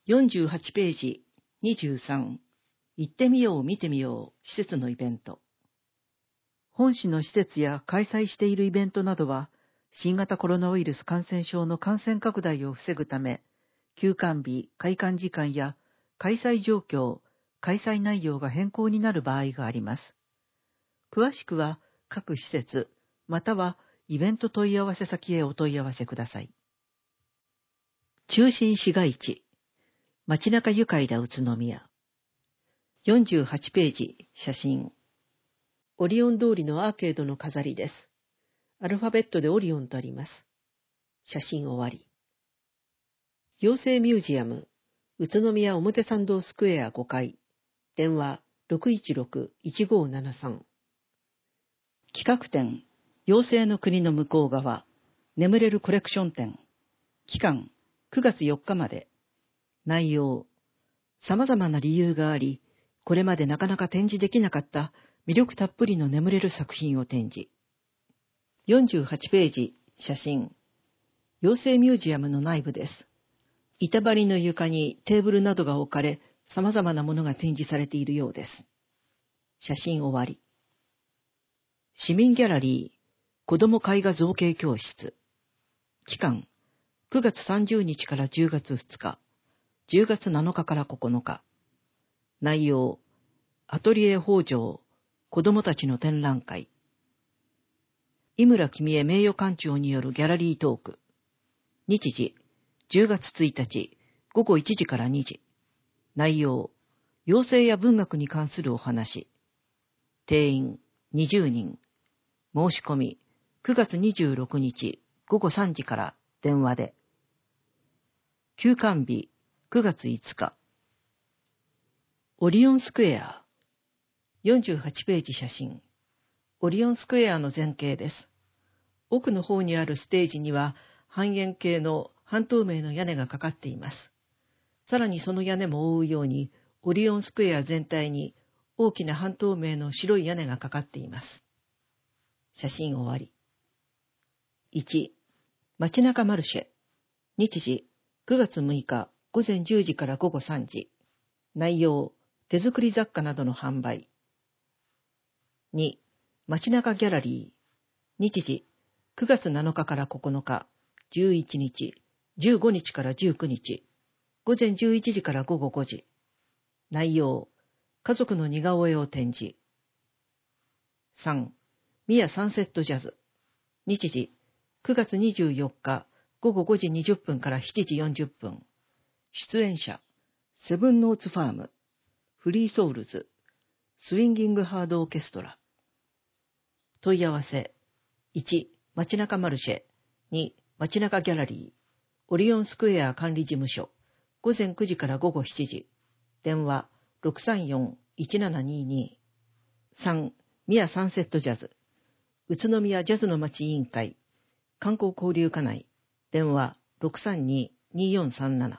48ページ23。行ってみよう見てみよう施設のイベント。本市の施設や開催しているイベントなどは、新型コロナウイルス感染症の感染拡大を防ぐため、休館日、開館時間や開催状況、開催内容が変更になる場合があります。詳しくは各施設、またはイベント問い合わせ先へお問い合わせください。中心市街地、街中愉快だ宇都宮。48ページ、写真。オリオン通りのアーケードの飾りです。アルファベットでオリオンとあります。写真終わり。行政ミュージアム、宇都宮表参道スクエア5階。電話 616-1573。企画展、妖精の国の向こう側、眠れるコレクション展。期間、9月4日まで。内容、様々な理由があり、これまでなかなか展示できなかった魅力たっぷりの眠れる作品を展示。48ページ、写真。妖精ミュージアムの内部です。板張りの床にテーブルなどが置かれ、様々なものが展示されているようです。写真終わり。市民ギャラリー、子ども絵画造形教室。期間、9月30日から10月2日、10月7日から9日。内容、アトリエ北条、子どもたちの展覧会。井村君江名誉館長によるギャラリートーク。日時、10月1日、午後1時から2時。内容、妖精や文学に関するお話。定員、20人。申し込み、9月26日、午後3時から電話で。休館日、9月5日。オリオンスクエア。48ページ写真。オリオンスクエアの前景です。奥の方にあるステージには半円形の半透明の屋根がかかっています。さらにその屋根も覆うように、オリオンスクエア全体に大きな半透明の白い屋根がかかっています。写真終わり。1、街中マルシェ。日時、9月6日午前10時から午後3時。内容、手作り雑貨などの販売。2、街中ギャラリー。日時、9月7日から9日、11日、15日から19日。午前11時から午後5時。内容、家族の似顔絵を展示。3、ミヤサンセットジャズ。日時、9月24日午後5時20分から7時40分。出演者、セブンノーツファーム、フリーソウルズ、スウィンギングハードオーケストラ。問い合わせ、1、街中マルシェ。2、街中ギャラリー。オリオンスクエア管理事務所。午前9時から午後7時。電話 634-1722。3、ミヤサンセットジャズ。宇都宮ジャズの街委員会。観光交流課内。電話 632-2437。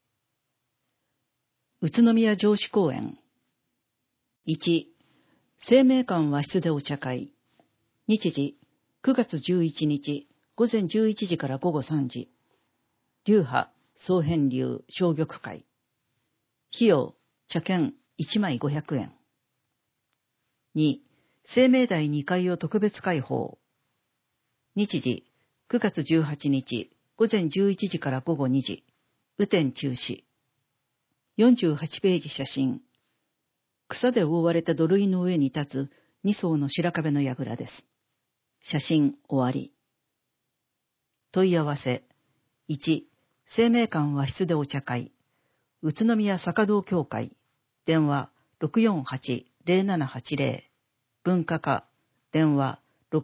宇都宮城址公園。1、生命館和室でお茶会。日時、9月11日、午前11時から午後3時。流派、総編流、小玉会。費用、茶券1枚500円。2、生命台2階を特別開放。日時、9月18日、午前11時から午後2時。雨天中止。48ページ写真。草で覆われた土塁の上に立つ2層の白壁の櫓です。写真終わり。問い合わせ。1、生命館和室でお茶会。宇都宮坂堂協会。電話 648-0780。文化課。電話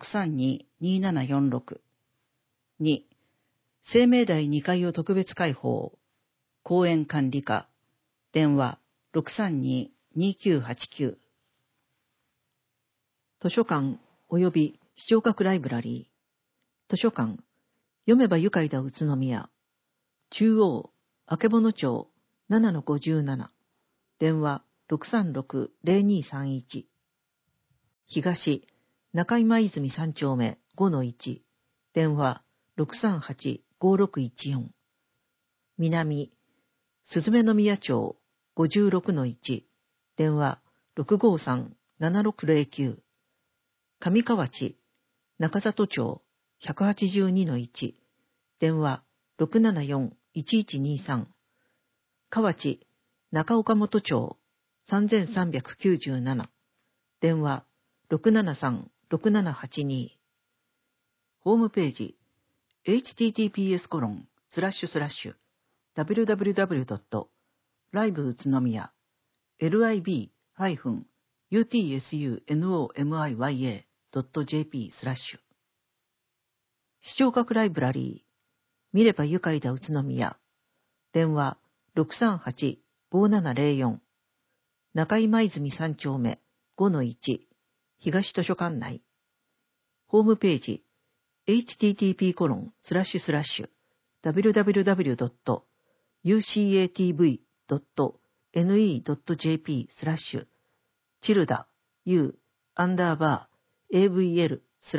632-2746。2、生命台2階を特別開放。公園管理課。電話 632-2989。図書館及び視聴覚ライブラリー。図書館、読めば愉快だ宇都宮。中央、曙町 7-57。電話 636-0231。東、中今泉3丁目 5-1。電話 638-5614。南、 すずめの宮町 56-1、電話 653-7609、上河内中里町 182-1、電話 674-1123、河内中岡本町 3397、電話 673-6782。ホームページ https://www.live 宇都宮 lib-utsunomiya.jp/ 視聴覚ライブラリー見れば愉快だ宇都宮、電話 638-5704、中井舞住3丁目 5-1、東図書館内。ホームページ http://www.ucatv.ne.jp/ チルダ u_avl/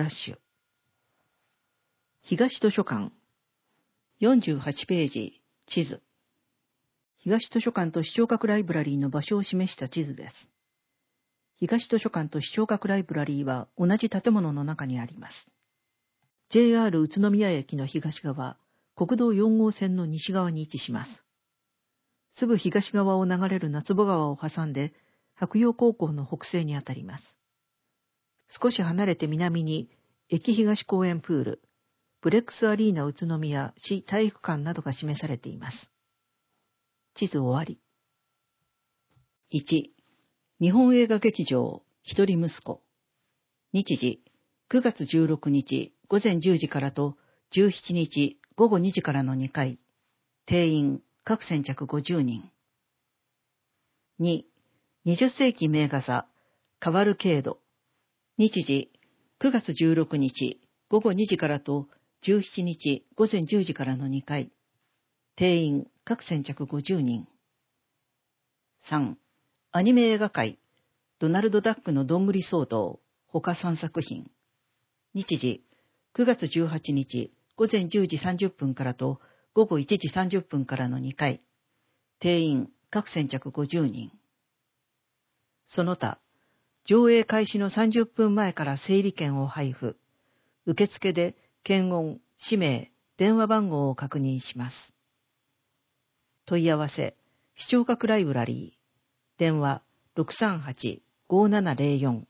東図書館48ページ地図。東図書館と視聴覚ライブラリーの場所を示した地図です。東図書館と視聴覚ライブラリーは同じ建物の中にあります。JR 宇都宮駅の東側、国道4号線の西側に位置します。すぐ東側を流れる夏保川を挟んで、白洋高校の北西にあたります。少し離れて南に、駅東公園プール、ブレックスアリーナ宇都宮市体育館などが示されています。地図終わり。1、日本映画劇場、一人息子。日時、9月16日午前10時からと17日午後2時からの2回。定員、各先着50人。2、20世紀名画座、カバルケード。日時、9月16日午後2時からと17日午前10時からの2回。定員、各先着50人。3、アニメ映画界、ドナルド・ダックのどんぐり騒動、他3作品。日時、9月18日午前10時30分からと午後1時30分からの2回。定員、各先着50人。その他、上映開始の30分前から整理券を配布。受付で検温、氏名、電話番号を確認します。問い合わせ、視聴覚ライブラリー、電話 638-5704。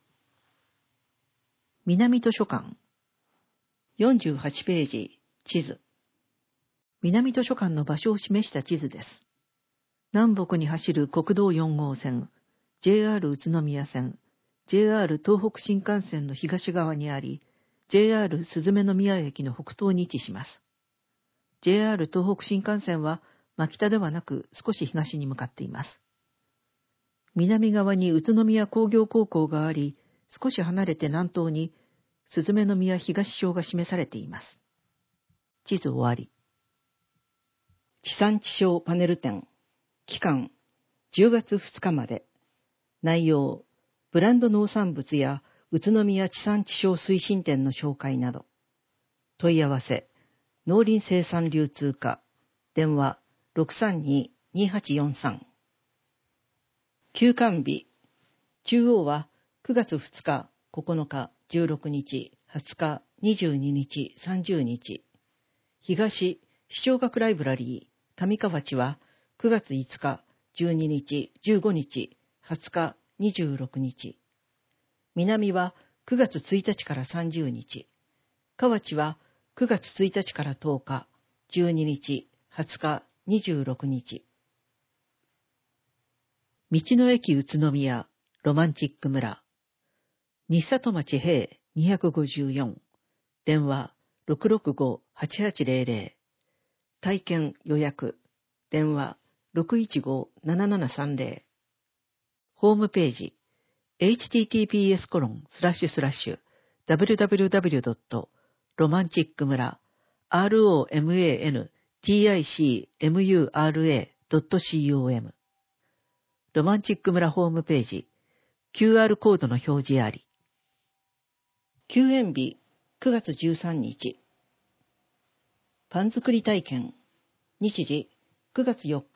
南図書館48ページ地図。南図書館の場所を示した地図です。南北に走る国道4号線、JR 宇都宮線、JR 東北新幹線の東側にあり、JR すずめの宮駅の北東に位置します。JR 東北新幹線は真北ではなく少し東に向かっています。南側に宇都宮工業高校があり、少し離れて南東にすずめの宮東小が示されています。地図終わり。地産地消パネル展。期間、10月2日まで。内容、ブランド農産物や宇都宮地産地消推進展の紹介など。問い合わせ、農林生産流通課、電話 632-2843。休館日、中央は9月2日、9日、16日、20日、22日、30日。東、視聴覚ライブラリー、上河内は9月5日、12日、15日、20日、26日。南は9月1日から30日。河内は9月1日から10日、12日、20日、26日。道の駅宇都宮、ロマンチック村。西里町平254。電話 665-8800。体験予約。電話 615-7730。ホームページ https://www.romanticmura.com ロマンチック村ホームページ QR コードの表示あり。休園日9月13日。パン作り体験。日時9月4日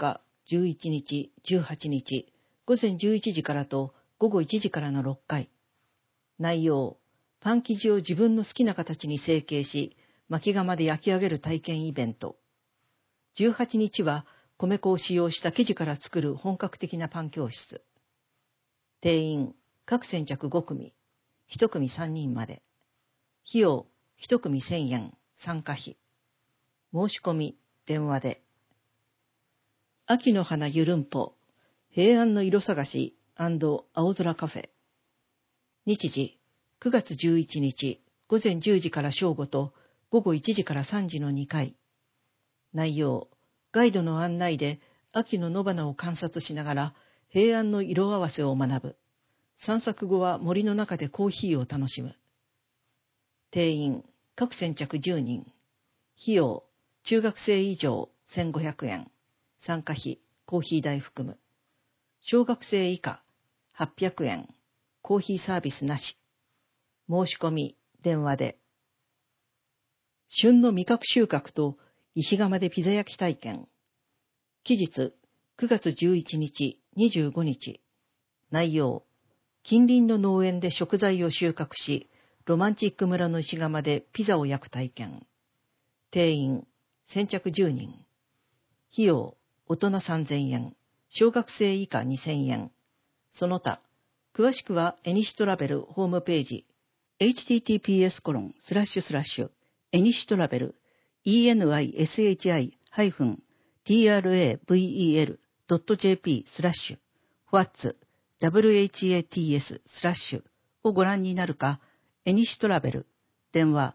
11日、18日、午前11時からと午後1時からの6回。内容、パン生地を自分の好きな形に成形し、巻き窯で焼き上げる体験イベント。18日は米粉を使用した生地から作る本格的なパン教室。定員、各先着5組、1組3人まで。費用、1組1000円、参加費。申し込み、電話で。秋の花ゆるんぽ、平安の色探し&青空カフェ。日時、9月11日、午前10時から正午と午後1時から3時の2回。内容、ガイドの案内で秋の野花を観察しながら平安の色合わせを学ぶ。散策後は森の中でコーヒーを楽しむ。定員、各先着10人。費用、中学生以上1500円。参加費、コーヒー代含む。小学生以下800円。コーヒーサービスなし。申し込み、電話で。旬の味覚収穫と石窯でピザ焼き体験。期日、9月11日、25日。内容、近隣の農園で食材を収穫し、ロマンチック村の石窯でピザを焼く体験。定員、先着10人。費用、大人3000円。小学生以下2000円。その他、詳しくはエニシトラベルホームページ、https://enitravel.jp/whatsをご覧になるか、エニシトラベル、電話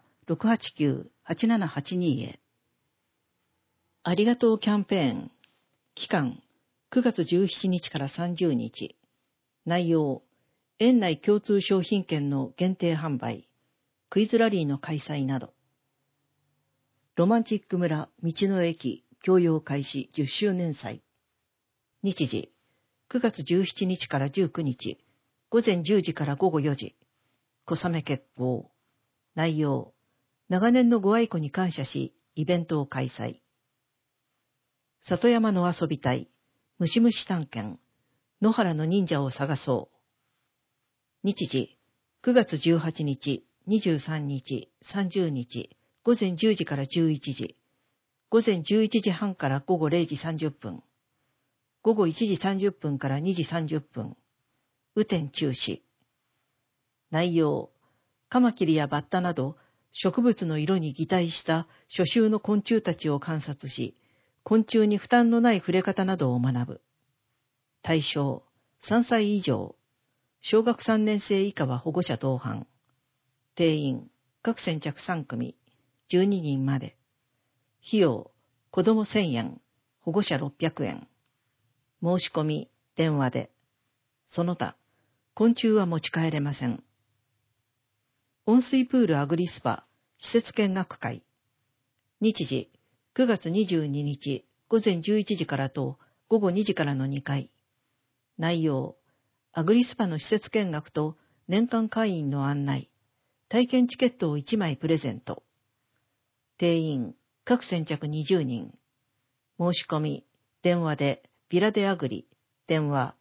689-8782 へ。ありがとうキャンペーン。期間、9月17日から30日。内容、園内共通商品券の限定販売、クイズラリーの開催など。ロマンチック村道の駅共用開始10周年祭。日時、9月17日から19日、午前10時から午後4時。小雨決行。内容、長年のご愛顧に感謝し、イベントを開催。里山の遊び隊、ムシムシ探検、野原の忍者を探そう。日時、9月18日、23日、30日、午前10時から11時、午前11時半から午後0時30分、午後1時30分から2時30分、雨天中止。内容、カマキリやバッタなど植物の色に擬態した初秋の昆虫たちを観察し、昆虫に負担のない触れ方などを学ぶ。対象、3歳以上。小学3年生以下は保護者同伴。定員、各先着3組、12人まで。費用、子ども1000円、保護者600円。申し込み、電話で。その他、昆虫は持ち帰れません。温水プールアグリスパ、施設見学会。日時、9月22日、午前11時からと午後2時からの2回。内容、アグリスパの施設見学と年間会員の案内、体験チケットを1枚プレゼント。定員、各先着20人。申し込み、電話で、ビラデアグリ、電話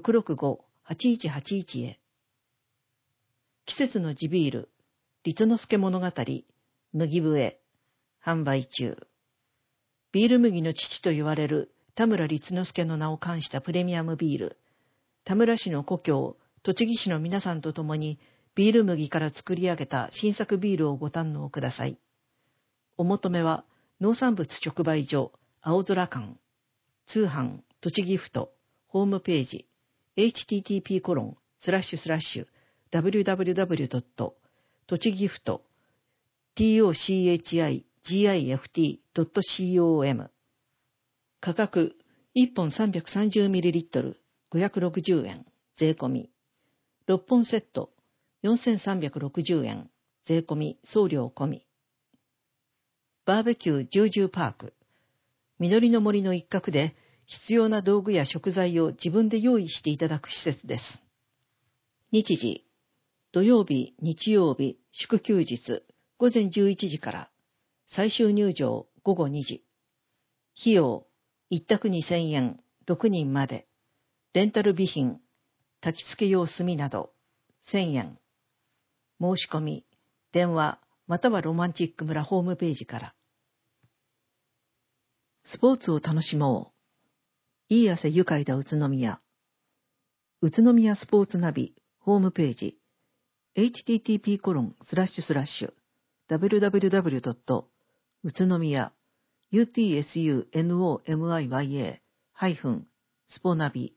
665-8181 へ。季節の地ビール、律之助物語、麦笛、販売中。ビール麦の父と言われる田村律之助の名を冠したプレミアムビール、田村市の故郷、栃木市の皆さんと共にビール麦から作り上げた新作ビールをご堪能ください。お求めは農産物直売所、青空館、通販、栃木ふと、ホームページ、http://www. 栃木ふと、tochigift.com。価格、1本 330ml、560円、税込み。6本セット、4360円、税込み、送料込み。バーベキュージュージューパーク。緑の森の一角で必要な道具や食材を自分で用意していただく施設です。日時、土曜日、日曜日、祝休日、午前11時から、最終入場午後2時。費用、1択2000円、 6人まで。レンタル備品、焚き付け用炭など、1000円。申し込み、電話、またはロマンチック村ホームページから。スポーツを楽しもう。いい汗愉快だ宇都宮。宇都宮スポーツナビ、ホームページ、http://www. 宇都宮 utsunomiya-sponavi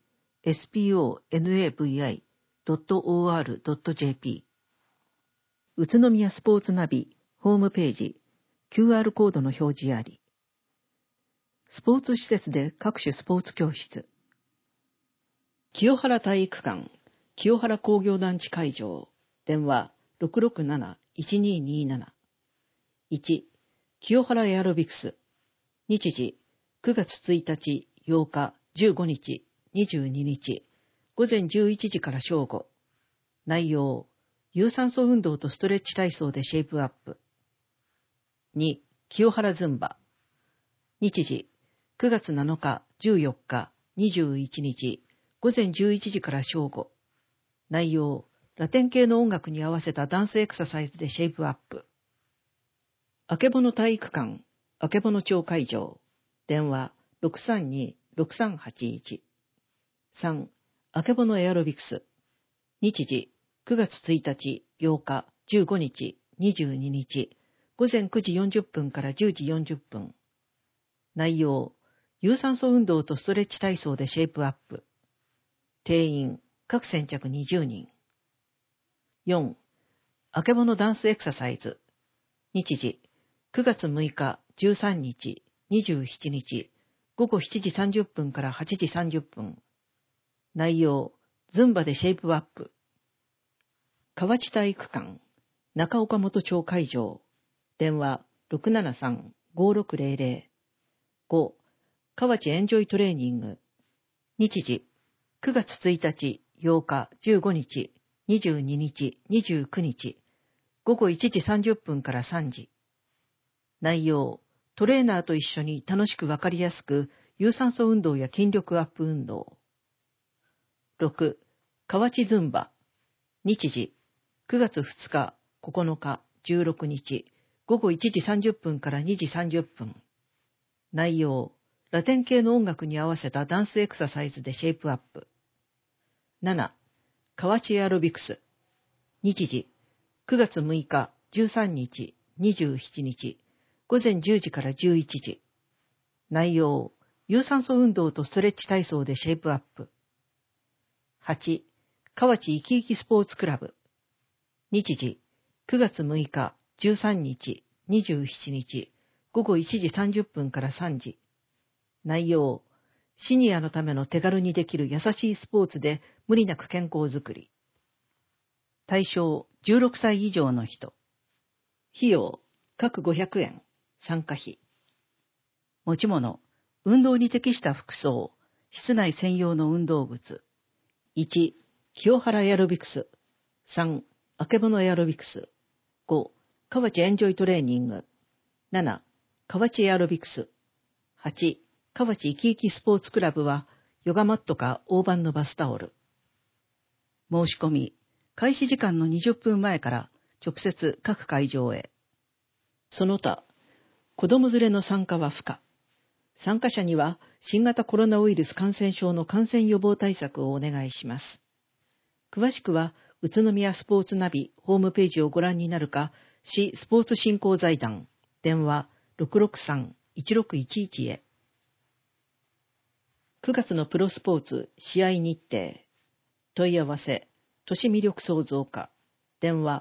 sponavi.or.jp 宇都宮スポーツナビホームページ QR コードの表示あり。スポーツ施設で各種スポーツ教室。清原体育館清原工業団地会場電話 667-1227 1. 清原エアロビクス日時9月1日8日15日22日午前11時から正午。内容有酸素運動とストレッチ体操でシェイプアップ。2. 清原ズンバ日時9月7日14日21日午前11時から正午。内容ラテン系の音楽に合わせたダンスエクササイズでシェイプアップ。あけぼの体育館あけぼの町会場電話 632-6381 3. あけぼのエアロビクス日時9月1日8日15日22日午前9時40分から10時40分。内容有酸素運動とストレッチ体操でシェイプアップ。定員各先着20人。4. あけぼのダンスエクササイズ日時9月6日13日27日午後7時30分から8時30分。内容ズンバでシェイプアップ。河内体育館中岡本町会場電話 673-5600 5. 河内エンジョイトレーニング日時9月1日8日15日22日29日午後1時30分から3時。内容トレーナーと一緒に楽しくわかりやすく有酸素運動や筋力アップ運動。6. 河内ズンバ日時9月2日9日16日午後1時30分から2時30分。内容ラテン系の音楽に合わせたダンスエクササイズでシェイプアップ。7. 河内エアロビクス日時9月6日13日27日午前10時から11時。内容有酸素運動とストレッチ体操でシェイプアップ。8. 河内生き生きスポーツクラブ日時9月6日13日27日午後1時30分から3時。内容シニアのための手軽にできる優しいスポーツで無理なく健康づくり。対象16歳以上の人。費用各500円。参加費。持ち物運動に適した服装室内専用の運動靴。1. 清原エアロビクス。3. あけぼのエアロビクス。5. 河内エンジョイトレーニング。7. 河内エアロビクス。8. 河内生き生きスポーツクラブはヨガマットか大判のバスタオル。申し込み開始時間の20分前から直接各会場へ。その他子供連れの参加は不可。参加者には新型コロナウイルス感染症の感染予防対策をお願いします。詳しくは宇都宮スポーツナビホームページをご覧になるか、市スポーツ振興財団電話 663-1611 へ。9月のプロスポーツ試合日程問い合わせ都市魅力創造課電話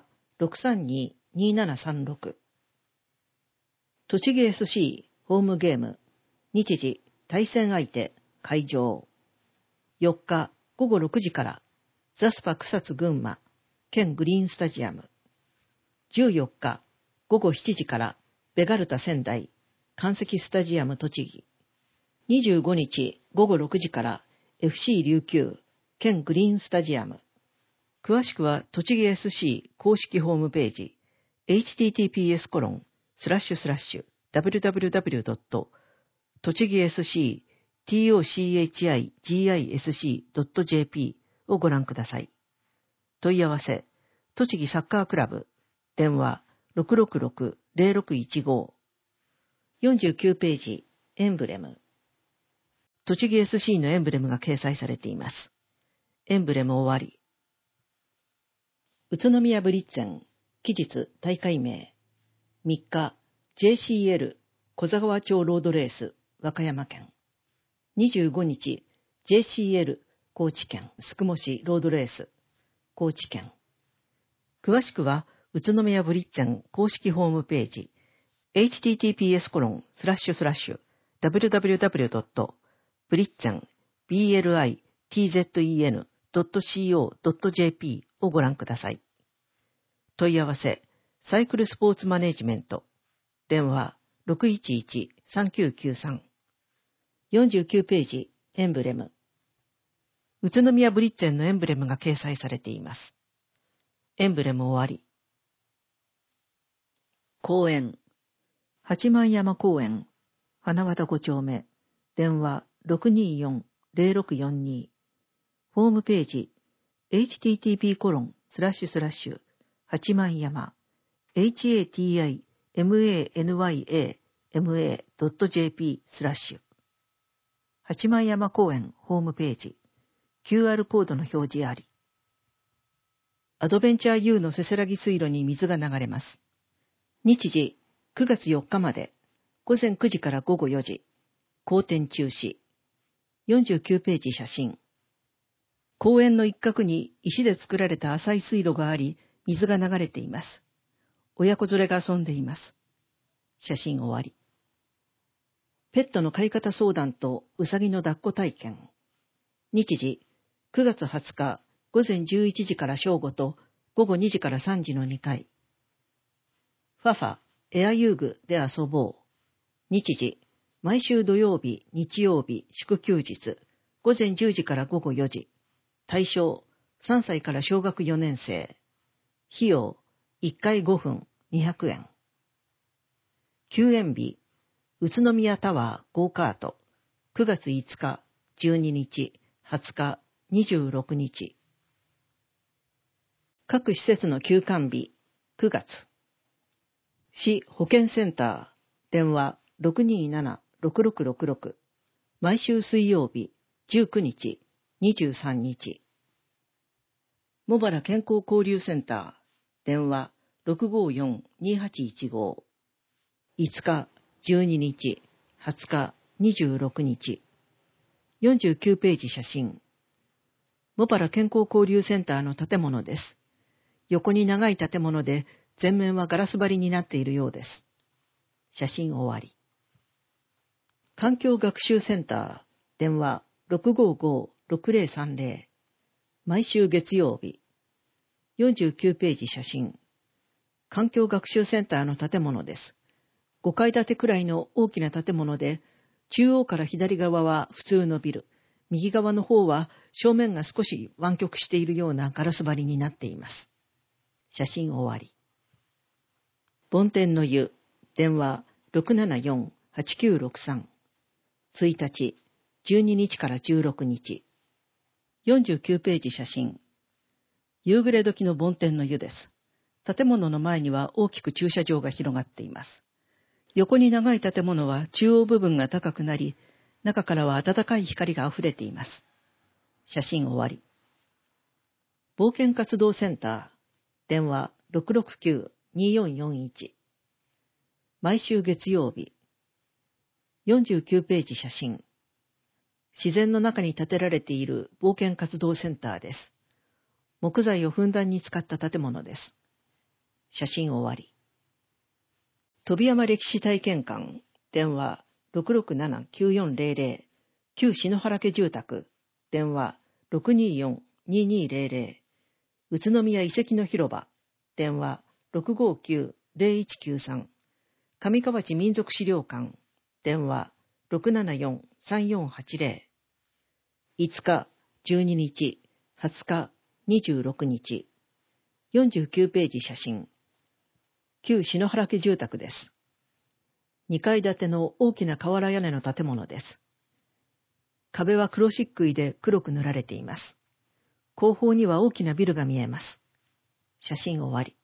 632-2736。栃木 SC ホームゲーム日時対戦相手会場4日午後6時からザスパ草津群馬県グリーンスタジアム。14日午後7時からベガルタ仙台関石スタジアム栃木。25日午後6時から FC 琉球県グリーンスタジアム。詳しくは栃木 SC 公式ホームページ https://www. 栃木 tochigisc.jp をご覧ください。問い合わせ、栃木サッカークラブ、電話 666-0615。49ページ、エンブレム。栃木 SC のエンブレムが掲載されています。エンブレム終わり。宇都宮ブリッツェン、期日大会名。3日、JCL 小座川町ロードレース、和歌山県。25日、JCL 高知県宿毛市ロードレース、高知県。詳しくは、宇都宮ブリッツェン公式ホームページ、https://www.britzen.co.jp をご覧ください。問い合わせ、サイクルスポーツマネジメント、電話 611-3993。49ページ、エンブレム。宇都宮ブリッツェンのエンブレムが掲載されています。エンブレム終わり。公園。八幡山公園、花和田5丁目、電話 624-0642。ホームページ、http:// 八幡山、hatimanya.ma.jp/ 八幡山公園ホームページ、QR コードの表示あり。アドベンチャー U のせせらぎ水路に水が流れます。日時、9月4日まで、午前9時から午後4時、公展中止。49ページ写真。公園の一角に石で作られた浅い水路があり、水が流れています。親子連れが遊んでいます。写真終わり。ペットの飼い方相談とうさぎの抱っこ体験。日時、9月20日、午前11時から正午と午後2時から3時の2回。ファファ、エア遊具で遊ぼう。日時、毎週土曜日、日曜日、祝休日、午前10時から午後4時。対象、3歳から小学4年生。費用、1回5分、200円。休園日、宇都宮タワーゴーカート、9月5日、12日、20日、26日。各施設の休館日、9月。市保健センター、電話 627-6666。毎週水曜日、19日、23日。茂原健康交流センター、電話 654-2815。5日、12日、20日、26日。49ページ写真。茂原健康交流センターの建物です。横に長い建物で、前面はガラス張りになっているようです。写真終わり。環境学習センター、電話 655-6030。毎週月曜日。49ページ写真。環境学習センターの建物です。5階建てくらいの大きな建物で、中央から左側は普通のビル、右側の方は正面が少し湾曲しているようなガラス張りになっています。写真終わり。梵天の湯、電話 674-8963。1日、12日から16日。49ページ写真。夕暮れ時の梵天の湯です。建物の前には大きく駐車場が広がっています。横に長い建物は中央部分が高くなり、中からは暖かい光があふれています。写真終わり。冒険活動センター、電話 669-2441。毎週月曜日。49ページ写真。自然の中に建てられている冒険活動センターです。木材をふんだんに使った建物です。写真終わり。飛山歴史体験館、電話 667-9400。旧篠原家住宅、電話 624-2200。宇都宮遺跡の広場、電話 659-0193。上河内民族資料館、電話 674-3480。5日、12日、20日、26日。49ページ写真。旧篠原家住宅です。2階建ての大きな瓦屋根の建物です。 壁は黒漆喰で黒く塗られています。後方には大きなビルが見えます。写真終わり。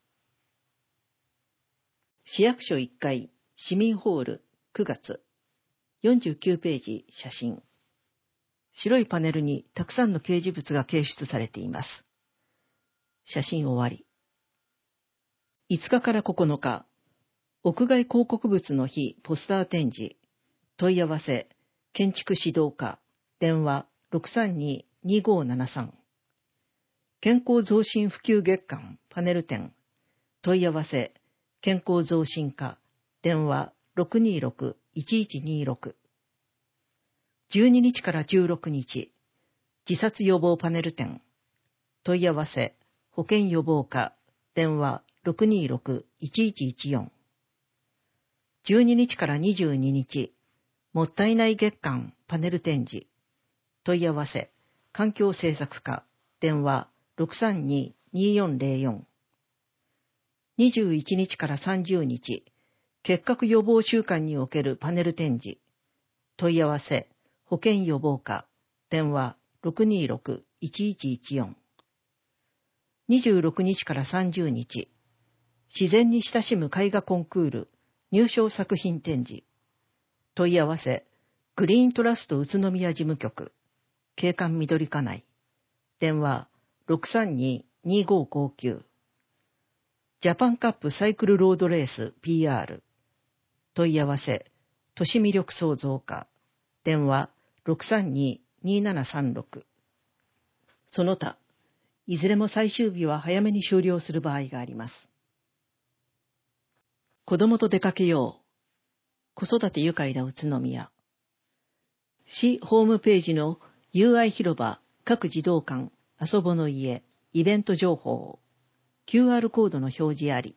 市役所1階、市民ホール、9月。49ページ、写真。白いパネルにたくさんの掲示物が掲出されています。写真終わり。5日から9日、屋外広告物の日ポスター展示。問い合わせ、建築指導課、電話 632-2573。健康増進普及月間パネル展。問い合わせ、健康増進課、電話 626-1126。12日から16日、自殺予防パネル展。問い合わせ、保健予防課、電話 626-1114。12日から22日、もったいない月間パネル展示。問い合わせ、環境政策課、電話 632-2404。21日から30日、結核予防週間におけるパネル展示。問い合わせ、保健予防課、電話 626-1114。26日から30日、自然に親しむ絵画コンクール、入賞作品展示。問い合わせ、グリーントラスト宇都宮事務局、景観緑課内。電話 632-2559。ジャパンカップサイクルロードレース PR。問い合わせ、都市魅力創造課。電話 632-2736。その他、いずれも最終日は早めに終了する場合があります。子供と出かけよう。子育て愉快な宇都宮。市ホームページの UI 広場各児童館遊ぼの家イベント情報。QR コードの表示あり。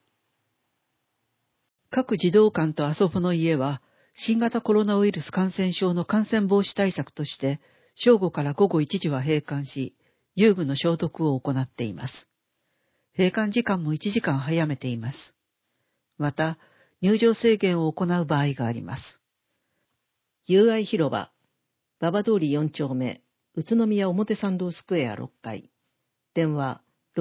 各児童館と遊ぼの家は、新型コロナウイルス感染症の感染防止対策として、正午から午後1時は閉館し、遊具の消毒を行っています。閉館時間も1時間早めています。また、入場制限を行う場合があります。UI 広場、馬場通り4丁目、宇都宮表参道スクエア6階。電話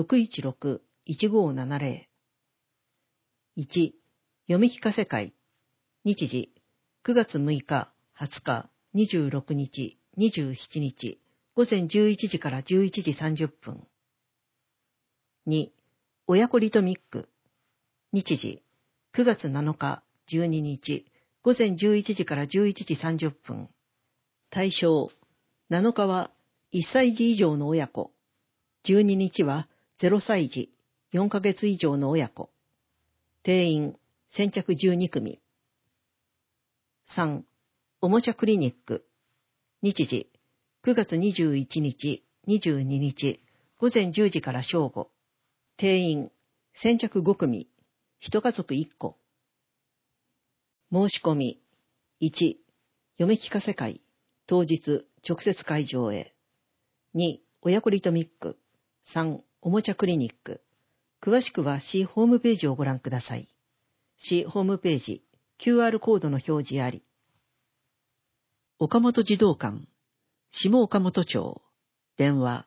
616-1570。1、読み聞かせ会。日時、9月6日、20日、26日、27日、午前11時から11時30分。2、親子リトミック。日時、9月7日、12日、午前11時から11時30分。対象、7日は1歳児以上の親子。12日は0歳児、4ヶ月以上の親子。定員、先着12組。3、おもちゃクリニック。日時、9月21日、22日、午前10時から正午。定員、先着5組、1家族1個。申し込み、1、読み聞かせ会、当日、直接会場へ。2、親子リトミック。3、おもちゃクリニック。詳しくは市ホームページをご覧ください。市ホームページ、QR コードの表示あり。岡本児童館、下岡本町、電話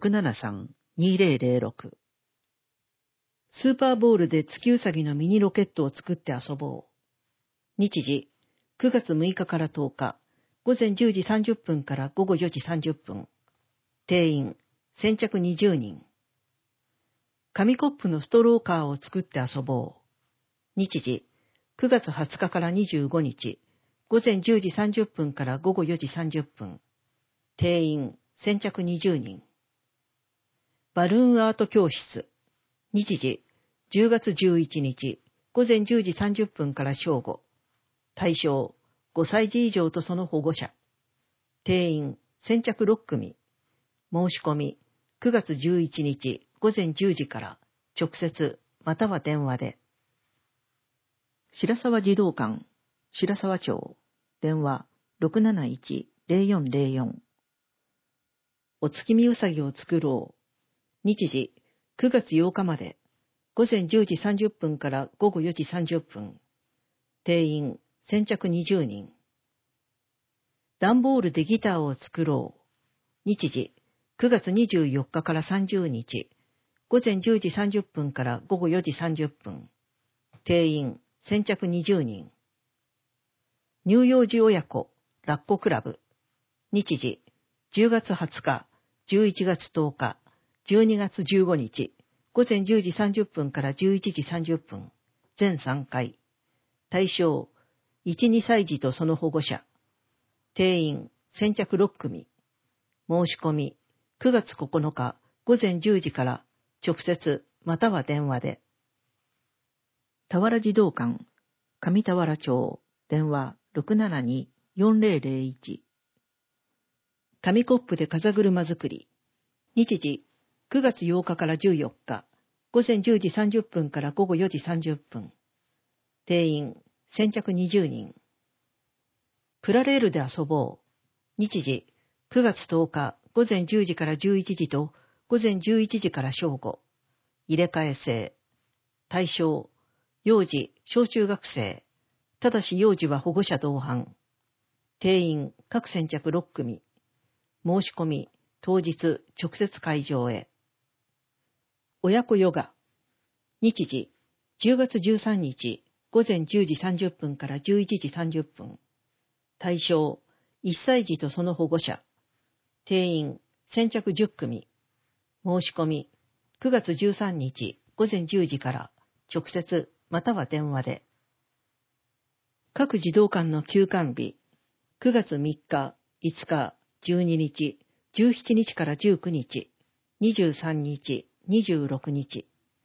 673-2006。スーパーボールで月うさぎのミニロケットを作って遊ぼう。日時、9月6日から10日、午前10時30分から午後4時30分。定員、先着20人。紙コップのストローカーを作って遊ぼう。日時、9月20日から25日、午前10時30分から午後4時30分。定員、先着20人。バルーンアート教室。日時、10月11日、午前10時30分から正午。対象、5歳児以上とその保護者。定員、先着6組。申し込み、9月11日午前10時から直接または電話で。白沢児童館、白沢町、電話 671-0404。お月見うさぎを作ろう。日時、9月8日まで、午前10時30分から午後4時30分。定員、先着20人。 段ボールでギターを作ろう。日時、9月24日から30日、午前10時30分から午後4時30分。定員、先着20人。乳幼児親子、ラッコクラブ。日時、10月20日、11月10日、12月15日、午前10時30分から11時30分。全3回。対象、1、2歳児とその保護者。定員、先着6組。申し込み、9月9日午前10時から直接または電話で。田原児童館、上田原町、電話672-4001。紙コップで風車作り。日時、9月8日から14日、午前10時30分から午後4時30分。定員、先着20人。プラレールで遊ぼう。日時、9月10日午前10時から11時と午前11時から正午。入れ替え制。対象、幼児、小中学生。ただし幼児は保護者同伴。定員、各先着6組。申し込み、当日、直接会場へ。親子ヨガ。日時、10月13日、午前10時30分から11時30分。対象、1歳児とその保護者。定員、先着10組。申し込み、9月13日、午前10時から直接または電話で。各児童館の休館日、9月3日、5日、12日、17日から19日、23日、26日。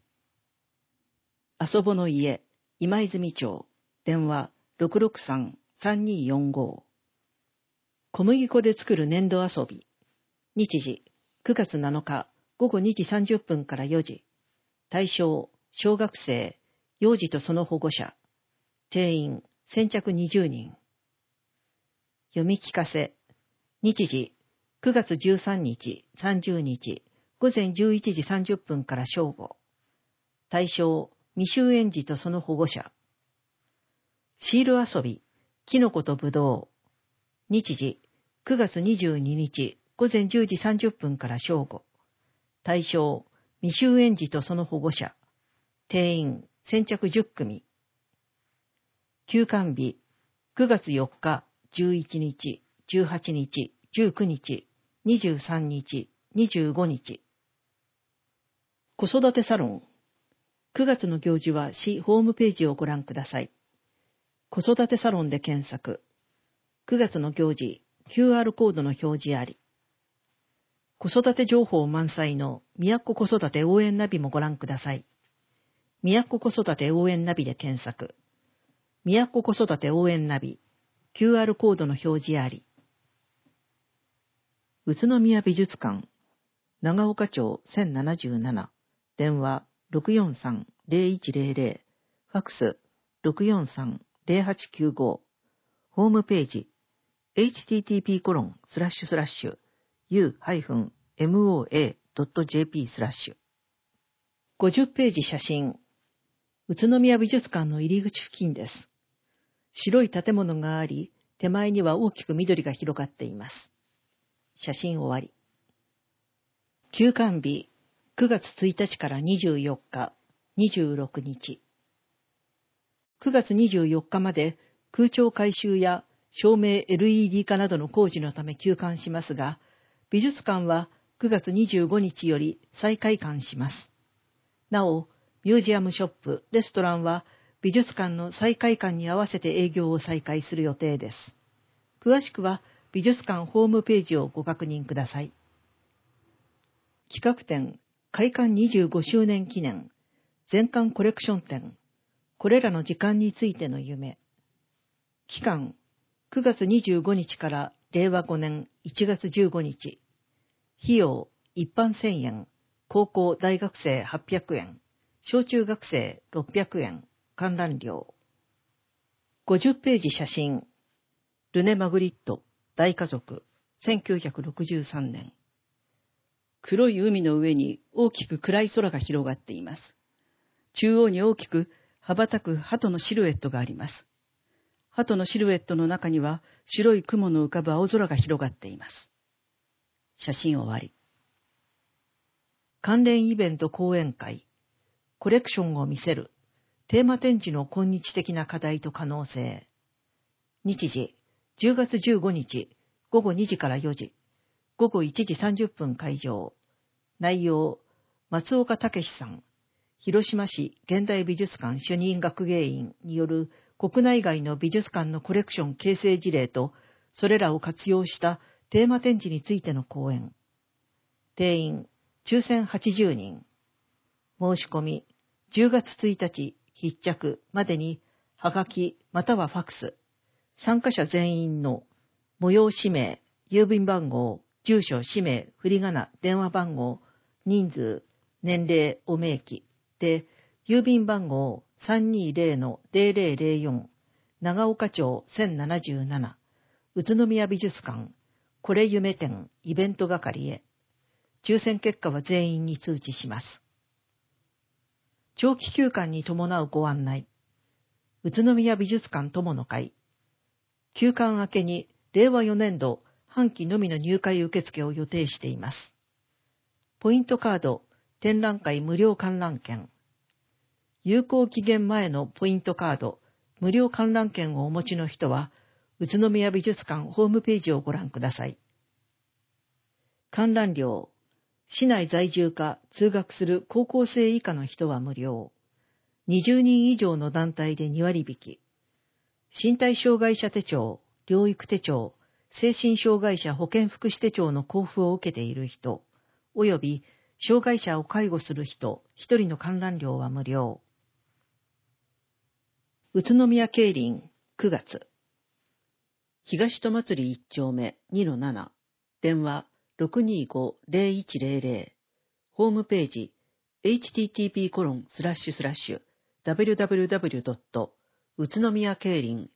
遊ぼの家、今泉町、電話663-3245。小麦粉で作る粘土遊び。日時、9月7日、午後2時30分から4時。対象、小学生、幼児とその保護者。定員、先着20人。読み聞かせ。日時、9月13日、30日、午前11時30分から正午。対象、未就園児とその保護者。シール遊び、キノコとブドウ。日時、9月22日、午前10時30分から正午。対象、未就園児とその保護者。定員、先着10組。休館日、9月4日、11日、18日、19日、23日、25日。子育てサロン。9月の行事は市ホームページをご覧ください。子育てサロンで検索。9月の行事、QR コードの表示あり。子育て情報満載の宮古子育て応援ナビもご覧ください。宮古子育て応援ナビで検索。宮古子育て応援ナビ、QR コードの表示あり。宇都宮美術館、長岡町1077、電話643-0100、ファックス643-0895、ホームページ、http://u-moa.jp/。50ページ写真。宇都宮美術館の入り口付近です。白い建物があり、手前には大きく緑が広がっています。写真終わり。休館日、9月1日から24日、26日。9月24日まで空調改修や照明 LED 化などの工事のため休館しますが、美術館は9月25日より再開館します。なお、ミュージアムショップ、レストランは美術館の再開館に合わせて営業を再開する予定です。詳しくは美術館ホームページをご確認ください。企画展、開館25周年記念、全館コレクション展、これらの時間についての夢。期間、9月25日から令和5年1月15日。費用、一般1000円、高校大学生800円、小中学生600円、観覧料。50ページ写真。ルネ・マグリット、大家族、1963年。黒い海の上に大きく暗い空が広がっています。中央に大きく羽ばたく鳩のシルエットがあります。 鳩のシルエットの中には白い雲の浮かぶ青空が広がっています。写真終わり。関連イベント講演会、コレクションを見せる、テーマ展示の今日的な課題と可能性。日時、10月15日、午後2時から4時、午後1時30分会場。内容、松岡武さん、広島市現代美術館主任学芸員による国内外の美術館のコレクション形成事例と、それらを活用したテーマ展示についての講演。定員、抽選80人。申し込み、10月1日必着までに、はがきまたはファックス。参加者全員の催氏名、郵便番号、住所、氏名、振り仮名、電話番号、人数、年齢を明記で、郵便番号 320-0004、長岡町1077、宇都宮美術館、これ夢展イベント係へ。抽選結果は全員に通知します。長期休館に伴うご案内。宇都宮美術館友の会。休館明けに令和4年度半期のみの入会受付を予定しています。ポイントカード、展覧会無料観覧券。有効期限前のポイントカード、無料観覧券をお持ちの人は、宇都宮美術館ホームページをご覧ください。観覧料。市内在住か通学する高校生以下の人は無料。20人以上の団体で2割引き。身体障害者手帳、療育手帳、精神障害者保健福祉手帳の交付を受けている人、および障害者を介護する人1人の観覧料は無料。宇都宮競輪9月。東戸祭1丁目 2-7、電話625-0100、ホームページ http://www. 宇都宮競輪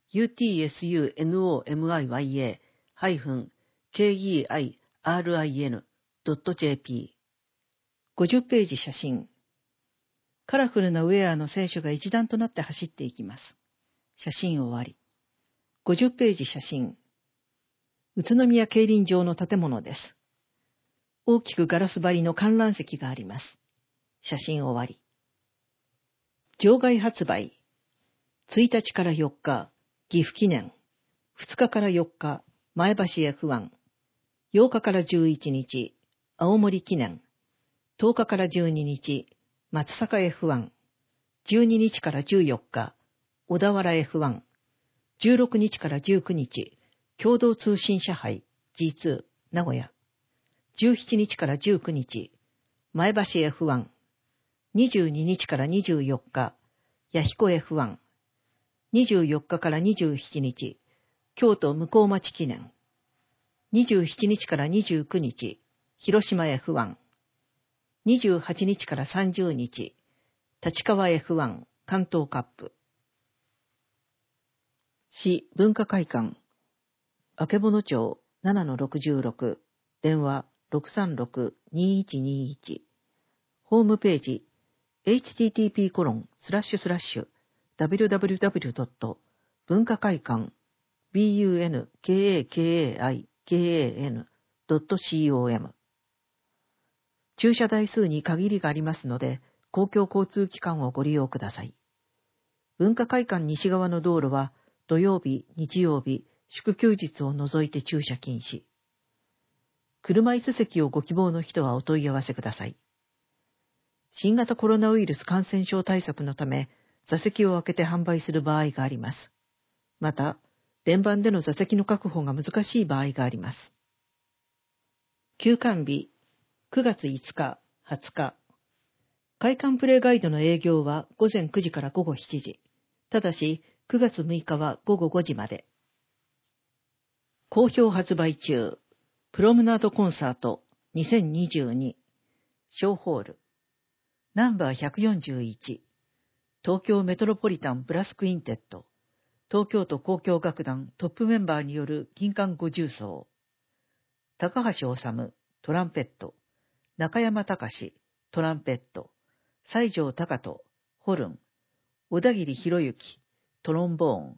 utsunomiya-kerin.jp 50ページ写真。カラフルなウェアの選手が一団となって走っていきます。写真終わり。50ページ写真。宇都宮競輪場の建物です。大きくガラス張りの観覧席があります。写真終わり。場外発売。1日から4日、岐阜記念。2日から4日、前橋 F1。8日から11日、青森記念。10日から12日、松阪 F1。12日から14日、小田原 F1。16日から19日、共同通信社杯 G2 名古屋。17日から19日、前橋 F1。22日から24日、弥彦 F1。24日から27日、京都向町記念。27日から29日、広島 F1。28日から30日、立川 F1 関東カップ。市文化会館、曙町 7-66、電話636-2121、ホームページ http://www. 文化会館 bunkakaikan.com。 駐車台数に限りがありますので、公共交通機関をご利用ください。文化会館西側の道路は、土曜日、日曜日、祝休日を除いて駐車禁止。車椅子席をご希望の人はお問い合わせください。新型コロナウイルス感染症対策のため、座席を空けて販売する場合があります。また、連番での座席の確保が難しい場合があります。休館日、9月5日、20日。会館プレイガイドの営業は午前9時から午後7時。ただし、9月6日は午後5時まで。好評発売中。プロムナードコンサート2022。小ホール。ナンバー141。東京メトロポリタンブラスクインテッド。東京都交響楽団トップメンバーによる金管五重奏。高橋治、トランペット。中山隆、トランペット。西条隆人、ホルン。小田切博之、トロンボーン。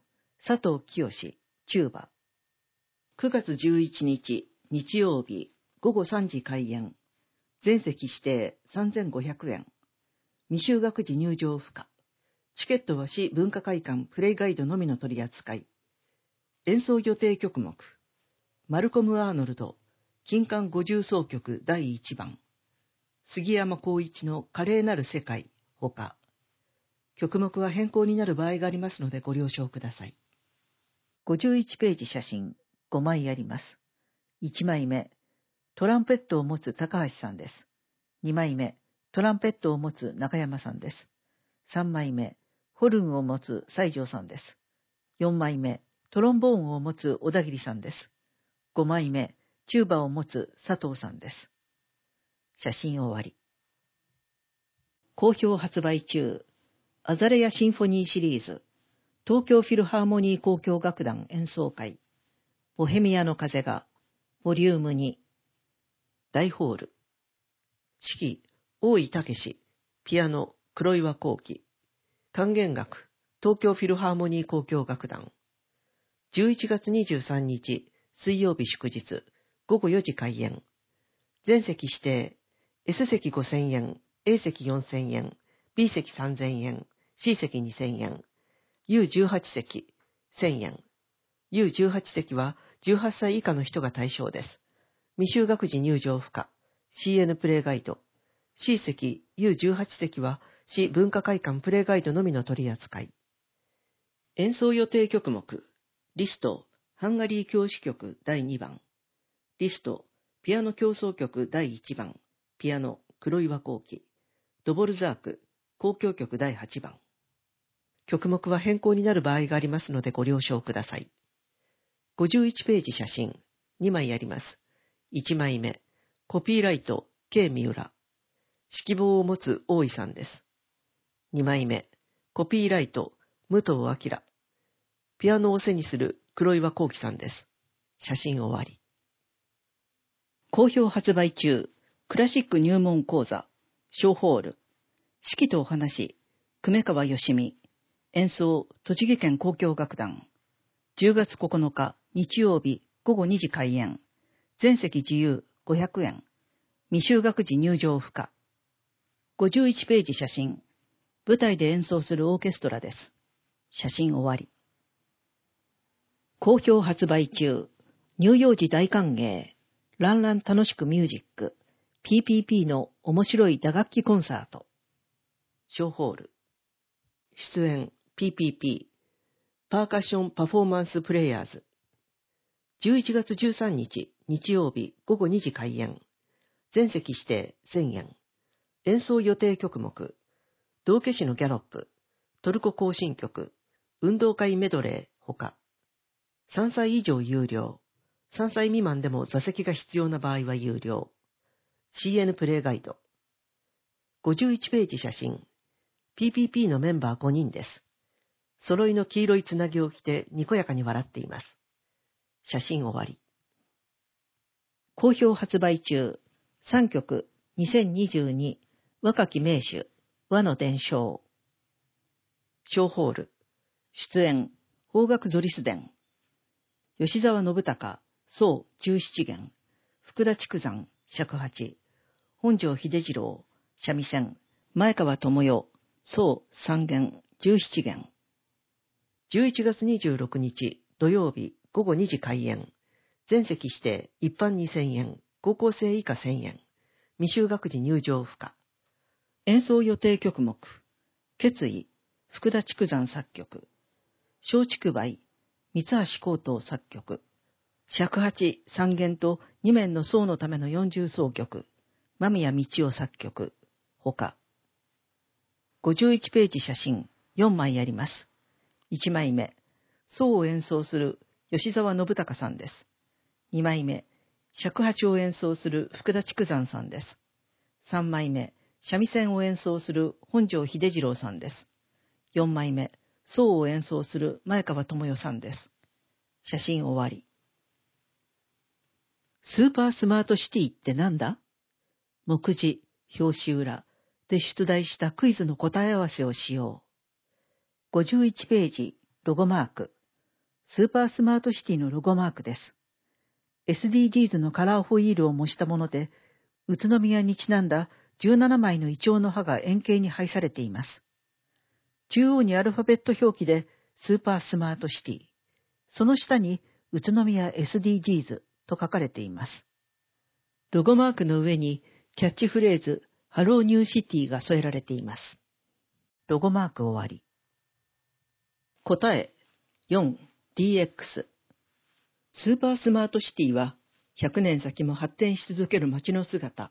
佐藤清、チューバ。9月11日、日曜日、午後3時開演。全席指定3500円。未就学時入場不可。チケットは市文化会館プレイガイドのみの取り扱い。演奏予定曲目。マルコム・アーノルド、金管50奏曲第1番。杉山浩一の華麗なる世界、ほか。曲目は変更になる場合がありますのでご了承ください。51ページ写真5枚あります。1枚目、トランペットを持つ高橋さんです。2枚目、トランペットを持つ中山さんです。3枚目、ホルンを持つ西条さんです。4枚目、トロンボーンを持つ小田切さんです。5枚目、チューバを持つ佐藤さんです。写真終わり。好評発売中、アザレアシンフォニーシリーズ、東京フィルハーモニー交響楽団演奏会、ボヘミアの風が、ボリューム2、大ホール。指揮、大井武、ピアノ、黒岩幸喜。管弦楽、東京フィルハーモニー交響楽団。11月23日、水曜日祝日、午後4時開演。全席指定、S 席5000円、A 席4000円、B 席3000円、C 席2000円、U18 席、1000円。U18 席は18歳以下の人が対象です。未就学時入場不可。CN プレイガイド。C 席、U18 席は市文化会館プレイガイドのみの取り扱い。演奏予定曲目。リスト、ハンガリー教師曲第2番。リスト、ピアノ協奏曲第1番。ピアノ、黒岩幸喜。ドボルザーク、交響曲第8番。曲目は変更になる場合がありますのでご了承ください。51ページ写真、2枚あります。1枚目、コピーライト、K 三浦。指揮棒を持つ大井さんです。2枚目、コピーライト、武藤明。ピアノを背にする黒岩幸喜さんです。写真終わり。好評発売中、クラシック入門講座、小ホール。指揮とお話、久米川よしみ。演奏、栃木県交響楽団。10月9日、日曜日、午後2時開演。全席自由、500円。未就学時入場不可。51ページ写真。舞台で演奏するオーケストラです。写真終わり。好評発売中。乳幼児大歓迎。ランラン楽しくミュージック。PPP の面白い打楽器コンサート。小ホール。出演 PPP。パーカッションパフォーマンスプレイヤーズ。11月13日、日曜日、午後2時開演。全席指定1000円。演奏予定曲目。道化師のギャロップ。トルコ行進曲。運動会メドレー、ほか。3歳以上有料。3歳未満でも座席が必要な場合は有料。CN プレイガイド。51ページ写真。PPP のメンバー5人です。揃いの黄色いつなぎを着てにこやかに笑っています。写真終わり。好評発売中。3曲2022若き名手和の伝承。小ホール。出演邦楽ゾリス伝。吉沢信孝、宋17弦。福田筑山、尺八。本庄秀次郎、三味線。前川智代、宋3弦、17弦。11月26日土曜日午後2時開演。全席指定一般2000円、高校生以下1000円。未就学時入場不可。演奏予定曲目。決意、福田筑山作曲。松竹梅、三橋幸東作曲。尺八3弦と2面の奏のための40奏曲。間宮道夫作曲。ほか。51ページ写真4枚あります。1枚目、奏を演奏する吉沢信孝さんです。2枚目、尺八を演奏する福田筑山さんです。3枚目、三味線を演奏する本庄秀次郎さんです。4枚目、奏を演奏する前川智代さんです。写真終わり。スーパースマートシティってなんだ？目次、表紙裏で出題したクイズの答え合わせをしよう。51ページ、ロゴマーク。 スーパースマートシティのロゴマークです。SDGs のカラーホイールを模したもので、宇都宮にちなんだ17枚のイチョウの葉が円形に配されています。中央にアルファベット表記でスーパースマートシティ、その下に宇都宮 SDGs と書かれています。ロゴマークの上にキャッチフレーズハローニューシティが添えられています。ロゴマーク終わり。答え 4DX。 スーパースマートシティは100年先も発展し続ける街の姿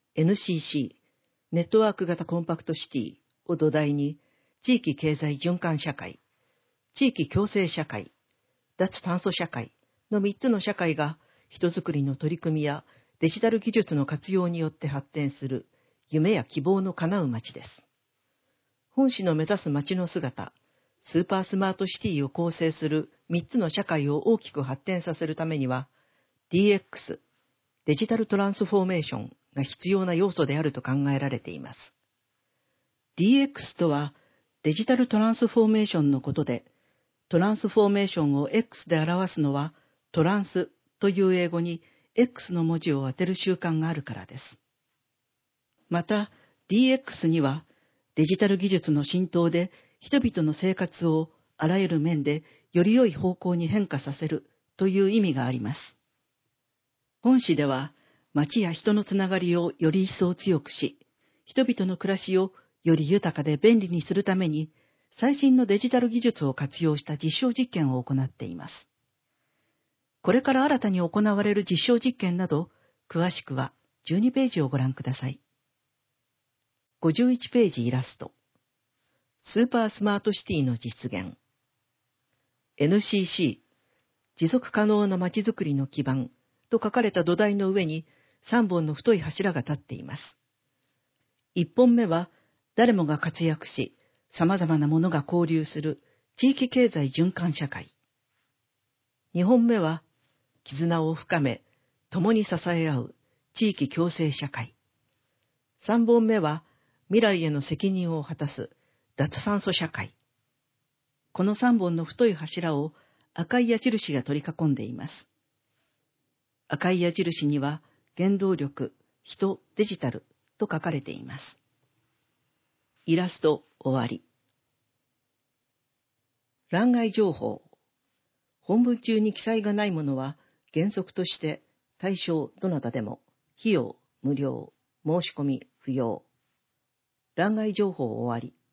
NCC ネットワーク型コンパクトシティを土台に、地域経済循環社会、地域共生社会、脱炭素社会の3つの社会が人づくりの取り組みやデジタル技術の活用によって発展する夢や希望の叶う街です。本市の目指す街の姿、スーパースマートシティを構成する3つの社会を大きく発展させるためには、DX、デジタルトランスフォーメーションが必要な要素であると考えられています。DX とは、デジタルトランスフォーメーションのことで、トランスフォーメーションを X で表すのは、トランスという英語に X の文字を当てる習慣があるからです。また、DX には、デジタル技術の浸透で人々の生活をあらゆる面でより良い方向に変化させるという意味があります。本誌では、街や人のつながりをより一層強くし、人々の暮らしをより豊かで便利にするために、最新のデジタル技術を活用した実証実験を行っています。これから新たに行われる実証実験など、詳しくは12ページをご覧ください。51ページイラスト。スーパースマートシティの実現。NCC、持続可能な街づくりの基盤と書かれた土台の上に3本の太い柱が立っています。1本目は、誰もが活躍し、様々なものが交流する地域経済循環社会。2本目は、絆を深め、共に支え合う地域共生社会。3本目は、未来への責任を果たす脱炭素社会。この3本の太い柱を赤い矢印が取り囲んでいます。赤い矢印には、原動力、人、デジタルと書かれています。イラスト終わり。欄外情報。本文中に記載がないものは原則として対象どなたでも費用無料、申し込み不要。欄外情報終わり。